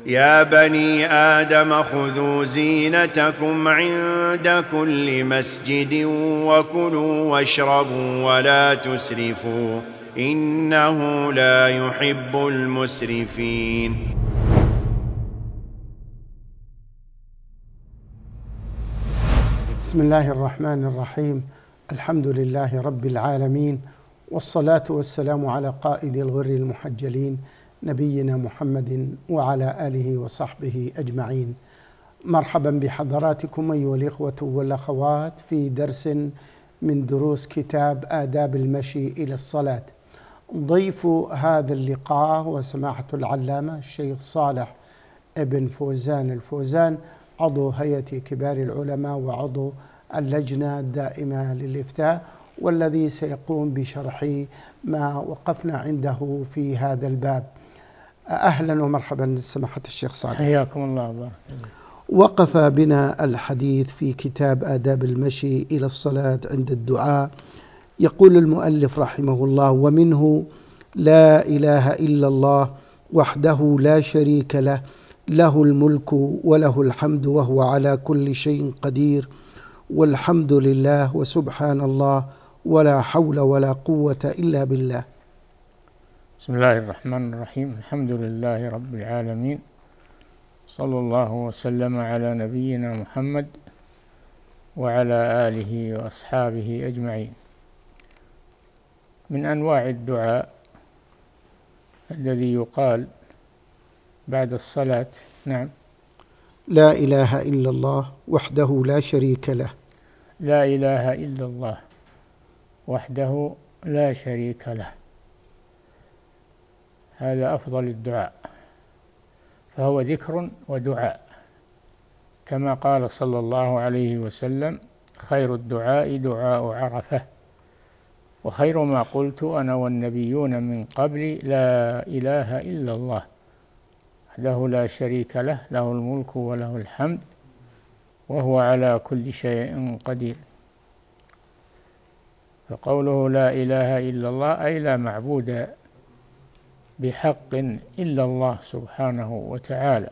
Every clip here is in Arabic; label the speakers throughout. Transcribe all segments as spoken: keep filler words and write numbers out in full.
Speaker 1: يا بني آدم خذوا زينتكم عند كل مسجد وكلوا واشربوا ولا تسرفوا إنه لا يحب المسرفين.
Speaker 2: بسم الله الرحمن الرحيم. الحمد لله رب العالمين، والصلاة والسلام على قائد الغر المحجلين نبينا محمد وعلى آله وصحبه أجمعين. مرحبا بحضراتكم أيها الإخوة والأخوات في درس من دروس كتاب آداب المشي إلى الصلاة. ضيف هذا اللقاء وسماحة العلامة الشيخ صالح ابن فوزان الفوزان، عضو هيئة كبار العلماء وعضو اللجنة الدائمة للإفتاء، والذي سيقوم بشرح ما وقفنا عنده في هذا الباب. أهلا ومرحبا سماحة الشيخ صالح،
Speaker 3: حياكم الله. بارك.
Speaker 2: وقف بنا الحديث في كتاب آداب المشي إلى الصلاة عند الدعاء. يقول المؤلف رحمه الله: ومنه لا إله إلا الله وحده لا شريك له، له الملك وله الحمد وهو على كل شيء قدير، والحمد لله وسبحان الله ولا حول ولا قوة إلا بالله.
Speaker 3: بسم الله الرحمن الرحيم. الحمد لله رب العالمين، صلى الله وسلم على نبينا محمد وعلى آله وأصحابه أجمعين. من أنواع الدعاء الذي يقال بعد الصلاة: نعم،
Speaker 2: لا إله إلا الله وحده لا شريك له.
Speaker 3: لا إله إلا الله وحده لا شريك له، هذا أفضل الدعاء، فهو ذكر ودعاء، كما قال صلى الله عليه وسلم: خير الدعاء دعاء عرفة، وخير ما قلت أنا والنبيون من قبلي لا إله إلا الله وحده لا شريك له، له الملك وله الحمد وهو على كل شيء قدير. فقوله لا إله إلا الله أي لا معبود بحق إلا الله سبحانه وتعالى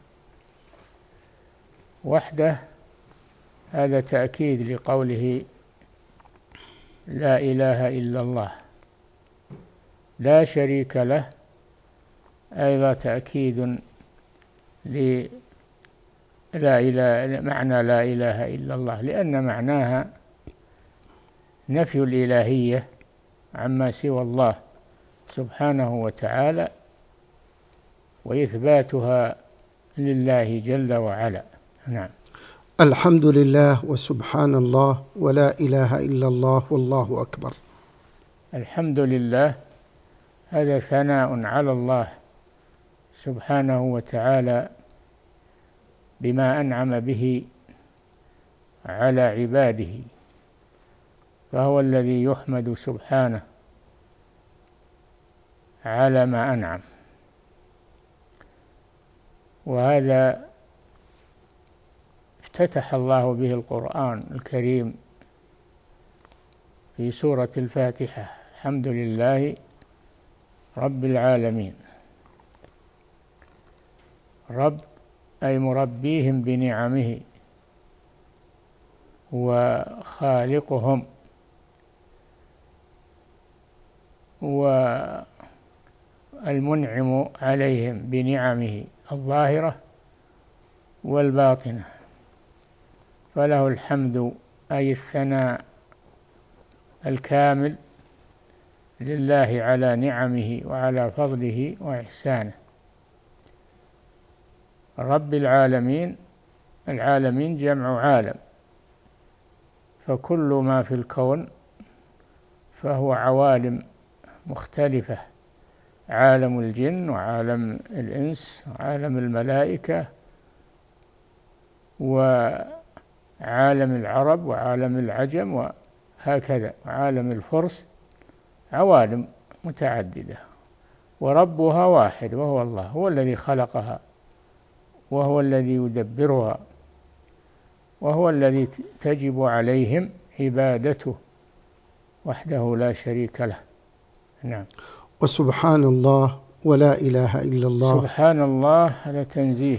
Speaker 3: وحده. هذا تأكيد لقوله لا إله إلا الله. لا شريك له أيضا تأكيد ل لا إله معنى لا إله إلا الله، لأن معناها نفي الإلهية عما سوى الله سبحانه وتعالى، وإثباتها لله جل وعلا. نعم.
Speaker 2: الحمد لله وسبحان الله ولا إله إلا الله والله أكبر.
Speaker 3: الحمد لله هذا ثناء على الله سبحانه وتعالى بما أنعم به على عباده، فهو الذي يحمد سبحانه على ما أنعم. وهذا افتتح الله به القرآن الكريم في سورة الفاتحة: الحمد لله رب العالمين. رب أي مربيهم بنعمه وخالقهم والمنعم عليهم بنعمه الظاهرة والباطنة، فله الحمد أي الثناء الكامل لله على نعمه وعلى فضله وإحسانه. رب العالمين، العالمين جمع عالم، فكل ما في الكون فهو عوالم مختلفة: عالم الجن وعالم الإنس وعالم الملائكة وعالم العرب وعالم العجم وهكذا، وعالم الفرس، عوالم متعددة، وربها واحد وهو الله، هو الذي خلقها وهو الذي يدبرها وهو الذي تجب عليهم عبادته وحده لا شريك له. نعم.
Speaker 2: وسبحان الله ولا إله إلا الله.
Speaker 3: سبحان الله هذا تنزيه،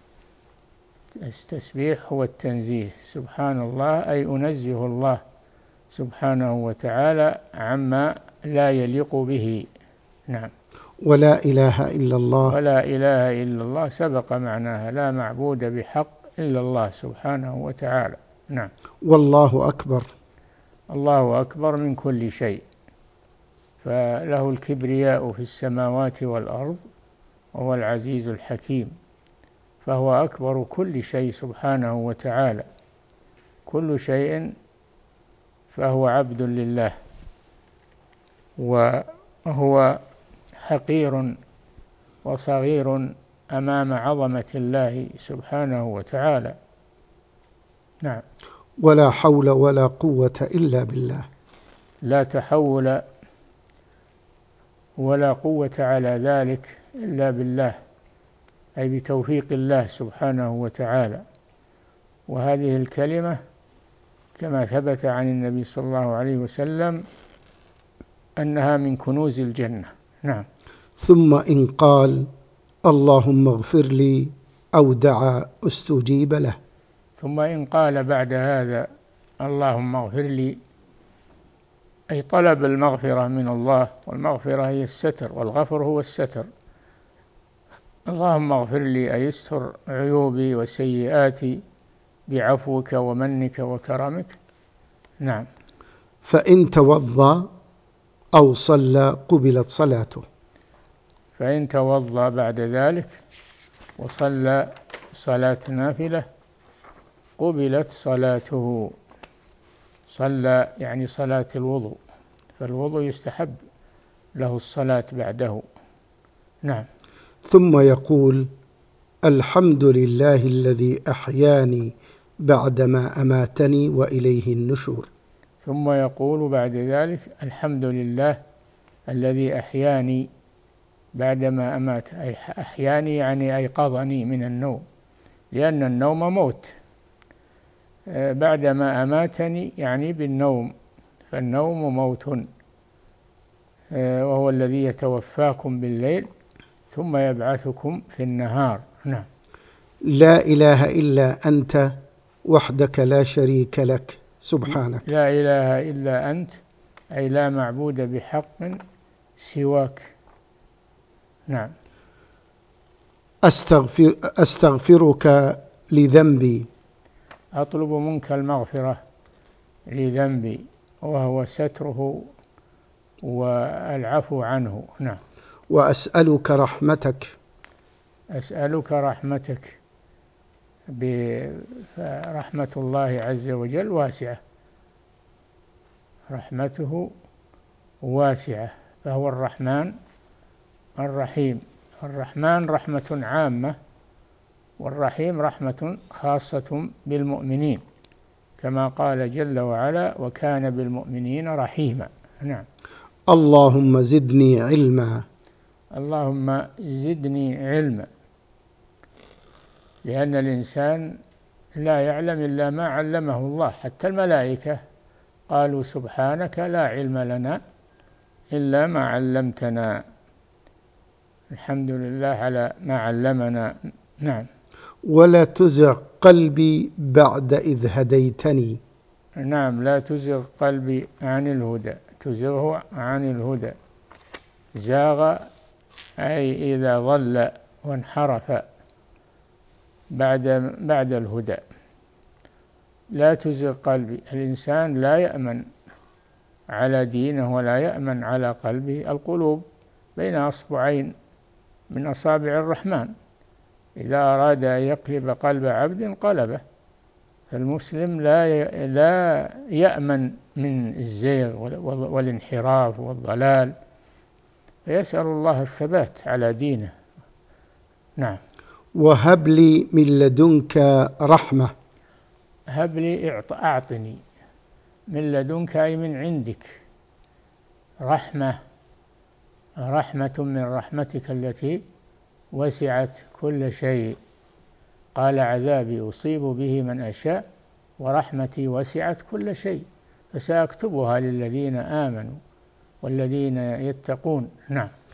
Speaker 3: التسبيح هو التنزيه. سبحان الله أي أنزه الله سبحانه وتعالى عما لا يليق به. نعم.
Speaker 2: ولا إله إلا الله.
Speaker 3: ولا إله إلا الله سبق معناها، لا معبود بحق إلا الله سبحانه وتعالى. نعم.
Speaker 2: والله أكبر.
Speaker 3: الله أكبر من كل شيء، فله الكبرياء في السماوات والأرض، وهو العزيز الحكيم، فهو أكبر كل شيء سبحانه وتعالى. كل شيء فهو عبد لله، وهو حقير وصغير أمام عظمة الله سبحانه وتعالى. نعم.
Speaker 2: ولا حول ولا قوة إلا بالله.
Speaker 3: لا تحول ولا قوة على ذلك إلا بالله، أي بتوفيق الله سبحانه وتعالى. وهذه الكلمة كما ثبت عن النبي صلى الله عليه وسلم أنها من كنوز الجنة. نعم.
Speaker 2: ثم إن قال اللهم اغفر لي أو دعا استجيب له.
Speaker 3: ثم إن قال بعد هذا اللهم اغفر لي، أي طلب المغفرة من الله، والمغفرة هي الستر، والغفر هو الستر. اللهم اغفر لي أي استر عيوبي وسيئاتي بعفوك ومنك وكرمك. نعم.
Speaker 2: فإن توضأ أو صلى قبلت صلاته.
Speaker 3: فإن توضأ بعد ذلك وصلى صلاة نافلة قبلت صلاته. صلى يعني صلاة الوضوء، فالوضوء يستحب له الصلاة بعده. نعم.
Speaker 2: ثم يقول الحمد لله الذي أحياني بعدما أماتني وإليه النشور.
Speaker 3: ثم يقول بعد ذلك الحمد لله الذي أحياني بعدما أمات، أي أحياني يعني أيقظني من النوم، لأن النوم موت. بعدما أماتني يعني بالنوم، فالنوم موت، وهو الذي يتوفاكم بالليل ثم يبعثكم في النهار. نعم.
Speaker 2: لا إله إلا أنت وحدك لا شريك لك سبحانك.
Speaker 3: لا إله إلا أنت أي لا معبود بحق سواك. نعم.
Speaker 2: أستغفر أستغفرك لذنبي.
Speaker 3: أطلب منك المغفرة لذنبي، وهو ستره والعفو عنه. نعم.
Speaker 2: وأسألك رحمتك.
Speaker 3: أسألك رحمتك، برحمة الله عز وجل واسعة، رحمته واسعة، فهو الرحمن الرحيم. الرحمن رحمة عامة، والرحيم رحمة خاصة بالمؤمنين، كما قال جل وعلا وكان بالمؤمنين رحيما. نعم.
Speaker 2: اللهم زدني علما.
Speaker 3: اللهم زدني علما، لأن الإنسان لا يعلم إلا ما علمه الله. حتى الملائكة قالوا سبحانك لا علم لنا إلا ما علمتنا. الحمد لله على ما علمنا. نعم.
Speaker 2: ولا تزغ قلبي بعد إذ هديتني.
Speaker 3: نعم. لا تزغ قلبي عن الهدى، تزغه عن الهدى. زاغ أي إذا ضل وانحرف بعد بعد الهدى. لا تزغ قلبي، الإنسان لا يأمن على دينه ولا يأمن على قلبه. القلوب بين أصبعين من أصابع الرحمن، إذا أراد أن يقلب قلب عبد قلبه. فالمسلم لا لا يأمن من الزيغ والانحراف والضلال، فيسأل الله الثبات على دينه. نعم.
Speaker 2: وهب لي من لدنك رحمة.
Speaker 3: هب لي أعطني من لدنك أي من عندك رحمة، رحمة من رحمتك التي وسعت كل شيء. قال عذابي أصيب به من أشاء ورحمتي وسعت كل شيء فسأكتبها للذين آمنوا والذين يتقون. نعم.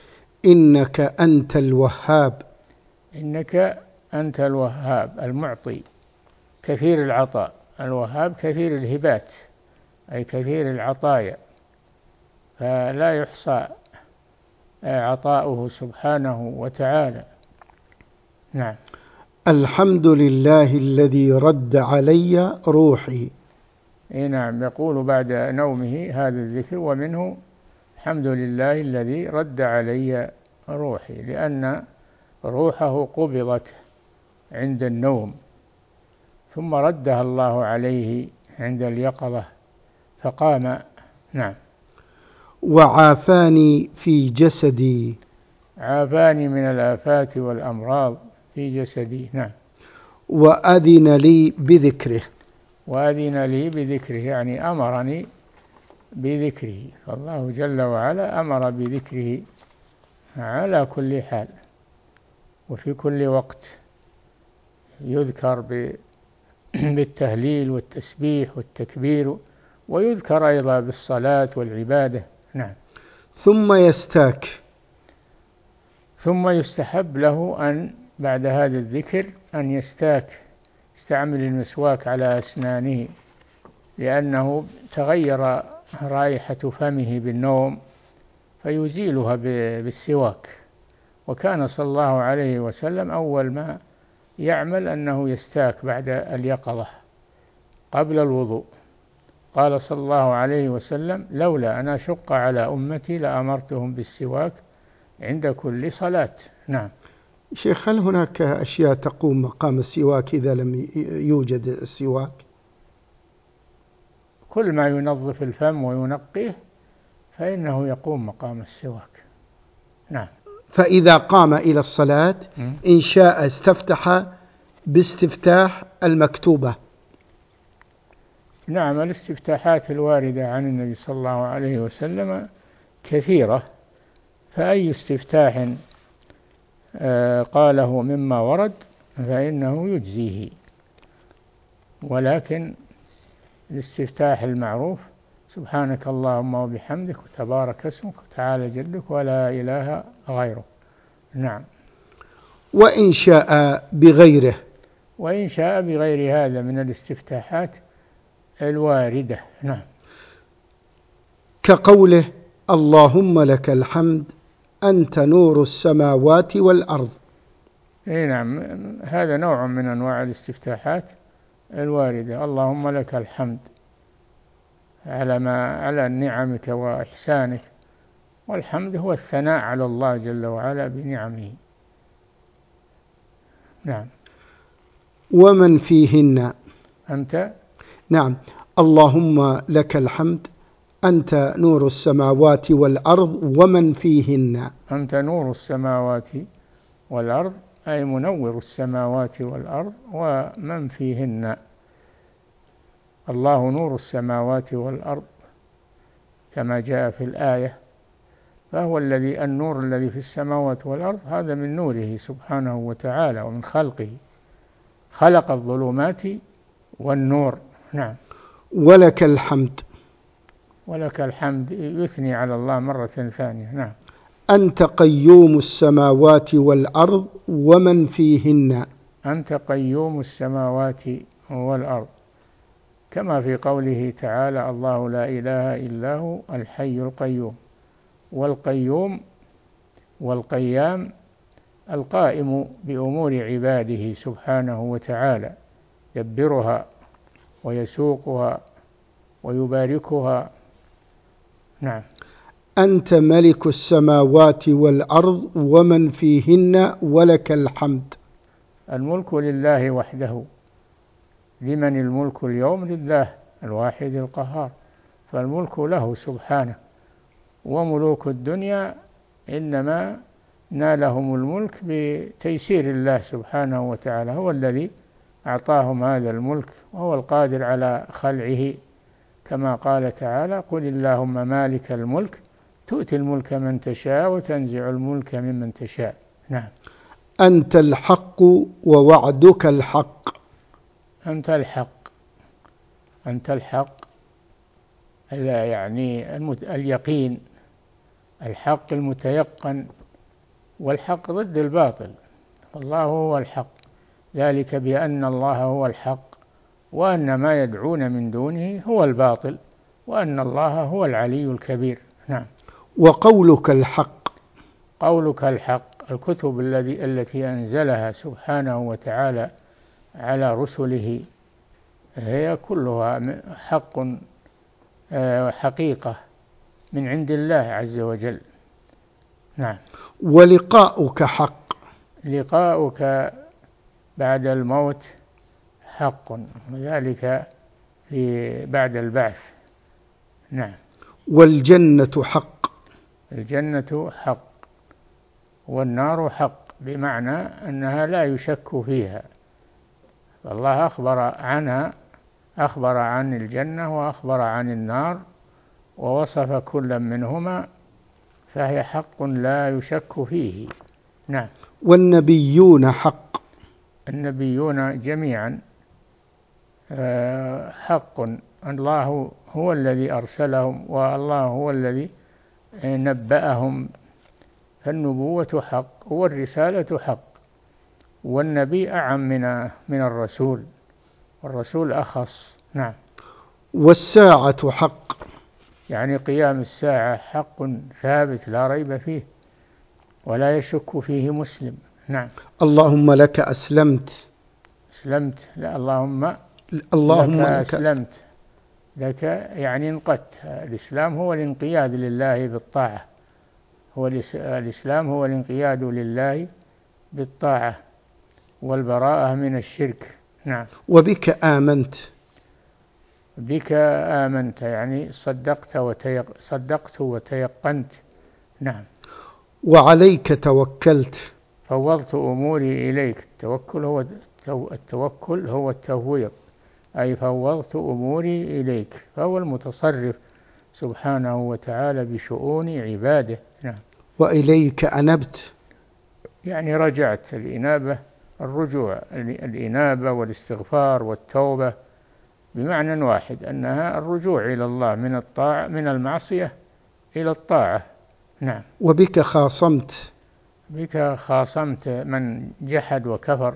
Speaker 2: إنك أنت الوهاب.
Speaker 3: إنك أنت الوهاب المعطي كثير العطاء، الوهاب كثير الهبات أي كثير العطايا، فلا يحصى عطاؤه سبحانه وتعالى. نعم.
Speaker 2: الحمد لله الذي رد علي روحي.
Speaker 3: إيه نعم، يقول بعد نومه هذا الذكر، ومنه الحمد لله الذي رد علي روحي، لأن روحه قبضت عند النوم ثم ردها الله عليه عند اليقظة فقام. نعم.
Speaker 2: وعافاني في جسدي.
Speaker 3: عافاني من الآفات والأمراض في جسدي. نعم.
Speaker 2: وأذن لي بذكره.
Speaker 3: وأذن لي بذكره يعني أمرني بذكره، فالله جل وعلا أمر بذكره على كل حال وفي كل وقت، يذكر بالتهليل والتسبيح والتكبير، ويذكر أيضا بالصلاة والعبادة. نعم.
Speaker 2: ثم يستاك.
Speaker 3: ثم يستحب له أن بعد هذا الذكر أن يستاك، يستعمل المسواك على أسنانه، لأنه تغير رائحة فمه بالنوم فيزيلها بالسواك. وكان صلى الله عليه وسلم أول ما يعمل أنه يستاك بعد اليقظة قبل الوضوء. قال صلى الله عليه وسلم: لولا أن أشق على أمتي لأمرتهم بالسواك عند كل صلاة. نعم.
Speaker 2: شيخ، هل هناك أشياء تقوم مقام السواك إذا لم يوجد السواك؟
Speaker 3: كل ما ينظف الفم وينقيه فإنه يقوم مقام السواك. نعم.
Speaker 2: فإذا قام إلى الصلاة إن شاء استفتح باستفتاح المكتوبة.
Speaker 3: نعم. الاستفتاحات الواردة عن النبي صلى الله عليه وسلم كثيرة، فأي استفتاح قاله مما ورد فإنه يجزيه، ولكن الاستفتاح المعروف: سبحانك اللهم وبحمدك وتبارك اسمك وتعالى جدك ولا إله غيره. نعم.
Speaker 2: وإن شاء بغيره.
Speaker 3: وإن شاء بغير هذا من الاستفتاحات الواردة. نعم.
Speaker 2: كقوله: اللهم لك الحمد أنت نور السماوات والأرض.
Speaker 3: إيه نعم، هذا نوع من أنواع الاستفتاحات الواردة. اللهم لك الحمد على ما على نعمك وإحسانك، والحمد هو الثناء على الله جل وعلا بنعمه. نعم.
Speaker 2: ومن فيهن.
Speaker 3: أنت.
Speaker 2: نعم. اللهم لك الحمد أنت نور السماوات والأرض ومن فيهن.
Speaker 3: أنت نور السماوات والأرض أي منور السماوات والأرض ومن فيهن. الله نور السماوات والأرض كما جاء في الآية، فهو الذي النور الذي في السماوات والأرض هذا من نوره سبحانه وتعالى ومن خلقه، خلق الظلمات والنور. نعم.
Speaker 2: ولك الحمد.
Speaker 3: ولك الحمد يثني على الله مرة ثانية. نعم.
Speaker 2: أنت قيوم السماوات والأرض ومن فيهن.
Speaker 3: أنت قيوم السماوات والأرض، كما في قوله تعالى: الله لا إله إلا هو الحي القيوم. والقيوم والقيام القائم بأمور عباده سبحانه وتعالى، يدبرها ويسوقها ويباركها. نعم.
Speaker 2: أنت ملك السماوات والأرض ومن فيهن ولك الحمد.
Speaker 3: الملك لله وحده. لمن الملك اليوم؟ لله الواحد القهار، فالملك له سبحانه. وملوك الدنيا إنما نالهم الملك بتيسير الله سبحانه وتعالى، هو الذي أعطاهم هذا الملك وهو القادر على خلعه، كما قال تعالى: قل اللهم مالك الملك تؤتي الملك من تشاء وتنزع الملك ممن تشاء. نعم.
Speaker 2: أنت الحق ووعدك الحق.
Speaker 3: أنت الحق. أنت الحق يعني اليقين، الحق المتيقن والحق ضد الباطل، الله هو الحق، ذلك بأن الله هو الحق وأن ما يدعون من دونه هو الباطل وأن الله هو العلي الكبير. نعم.
Speaker 2: وقولك الحق.
Speaker 3: قولك الحق، الكتب الذي التي أنزلها سبحانه وتعالى على رسله هي كلها حق، حقيقة من عند الله عز وجل. نعم.
Speaker 2: ولقاؤك حق.
Speaker 3: لقاؤك بعد الموت حق، وذلك بعد البعث. نعم.
Speaker 2: والجنة حق.
Speaker 3: الجنة حق والنار حق، بمعنى أنها لا يشك فيها، فالله أخبر عنها، أخبر عن الجنة وأخبر عن النار ووصف كل منهما، فهي حق لا يشك فيه. نعم.
Speaker 2: والنبيون حق.
Speaker 3: النبيون جميعا حق، الله هو الذي أرسلهم والله هو الذي نبأهم، فالنبوة حق والرسالة حق، والنبي أعم من من الرسول، والرسول أخص. نعم.
Speaker 2: والساعة حق.
Speaker 3: يعني قيام الساعة حق ثابت لا ريب فيه ولا يشك فيه مسلم. نعم.
Speaker 2: اللهم لك أسلمت.
Speaker 3: أسلمت، لا، اللهم
Speaker 2: اللهم
Speaker 3: لك
Speaker 2: لك
Speaker 3: أسلمت، لك يعني انقدت. الإسلام هو الانقياد لله بالطاعة، هو الإسلام هو الانقياد لله بالطاعة والبراءة من الشرك. نعم.
Speaker 2: وبك آمنت.
Speaker 3: بك آمنت يعني صدقت وتيق... صدقت وتيقنت. نعم.
Speaker 2: وعليك توكلت.
Speaker 3: فوضت أموري إليك. التوكل هو التوكل هو التفويض، أي فوضت أموري إليك، فهو المتصرف سبحانه وتعالى بشؤون عباده. نعم.
Speaker 2: وإليك أنبت.
Speaker 3: يعني رجعت. الإنابة الرجوع، الإنابة والاستغفار والتوبة بمعنى واحد، أنها الرجوع إلى الله من الطاعة، من المعصية إلى الطاعة. نعم.
Speaker 2: وبك خاصمت.
Speaker 3: بك خاصمت من جحد وكفر،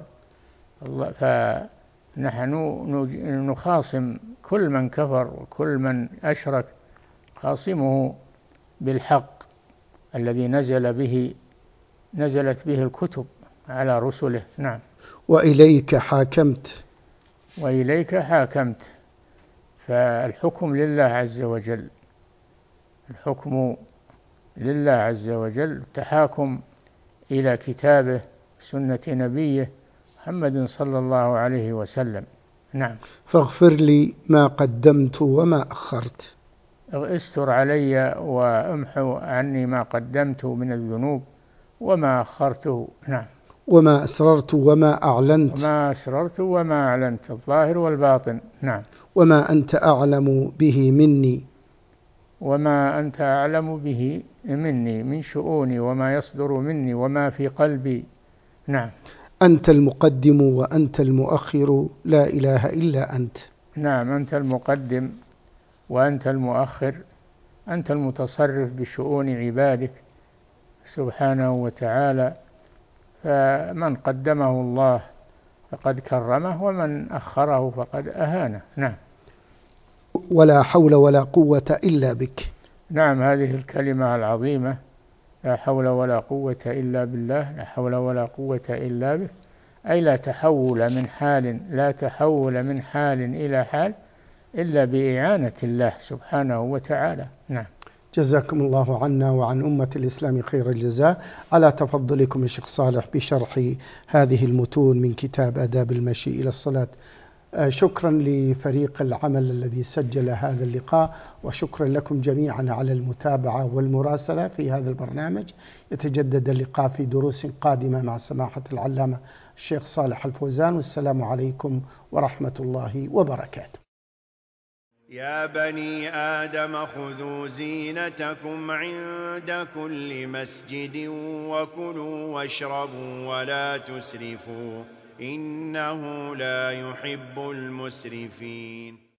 Speaker 3: فنحن نخاصم كل من كفر وكل من أشرك، خاصمه بالحق الذي نزل به نزلت به الكتب على رسله. نعم.
Speaker 2: وإليك حاكمت.
Speaker 3: وإليك حاكمت، فالحكم لله عز وجل، الحكم لله عز وجل، التحاكم إلى كتابه سنة نبيه محمد صلى الله عليه وسلم. نعم.
Speaker 2: فاغفر لي ما قدمت وما أخرت.
Speaker 3: استر علي وامحو عني ما قدمت من الذنوب وما أخرته. نعم.
Speaker 2: وما أسررت وما أعلنت.
Speaker 3: وما أسررت وما أعلنت، الظاهر والباطن. نعم.
Speaker 2: وما أنت أعلم به مني.
Speaker 3: وما أنت أعلم به مني، من شؤوني وما يصدر مني وما في قلبي. نعم.
Speaker 2: أنت المقدم وأنت المؤخر، لا إله إلا أنت.
Speaker 3: نعم. أنت المقدم وأنت المؤخر، أنت المتصرف بشؤون عبادك سبحانه وتعالى، فمن قدمه الله فقد كرمه ومن أخره فقد أهانه. نعم.
Speaker 2: ولا حول ولا قوة إلا بك.
Speaker 3: نعم. هذه الكلمة العظيمة، لا حول ولا قوة إلا بالله، لا حول ولا قوة إلا به، أي لا تحول من حال لا تحول من حال إلى حال إلا بإعانة الله سبحانه وتعالى. نعم.
Speaker 2: جزاكم الله عنا وعن أمة الإسلام خير الجزاء على تفضلكم الشيخ صالح بشرح هذه المتون من كتاب آداب المشي إلى الصلاة. شكرا لفريق العمل الذي سجل هذا اللقاء، وشكرا لكم جميعا على المتابعة والمراسلة في هذا البرنامج. يتجدد اللقاء في دروس قادمة مع سماحة العلامة الشيخ صالح الفوزان، والسلام عليكم ورحمة الله وبركاته.
Speaker 1: يا بني آدم خذوا زينتكم عند كل مسجد وكلوا واشربوا ولا تسرفوا إنه لا يحب المسرفين.